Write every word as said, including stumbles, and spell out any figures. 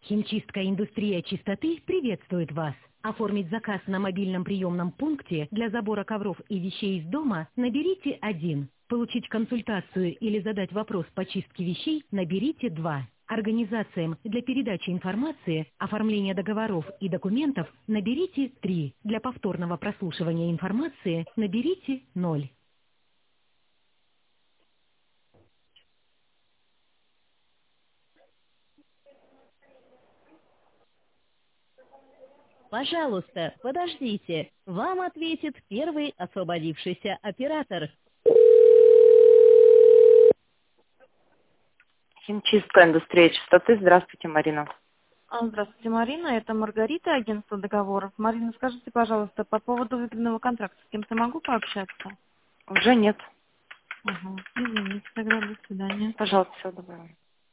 Химчистка «Индустрия чистоты» приветствует вас. Оформить заказ на мобильном приемном пункте для забора ковров и вещей из дома наберите один. Получить консультацию или задать вопрос по чистке вещей наберите два. Организациям для передачи информации, оформления договоров и документов наберите три. Для повторного прослушивания информации наберите ноль. Пожалуйста, подождите. Вам ответит первый освободившийся оператор. Химчистка «Индустрия чистоты». Здравствуйте, Марина. А, Здравствуйте, Марина. Это Маргарита, агентство договоров. Марина, скажите, пожалуйста, по поводу выгодного контракта с кем-то могу пообщаться? Уже нет. Ага. Извините, тогда до свидания. Пожалуйста, всего доброго.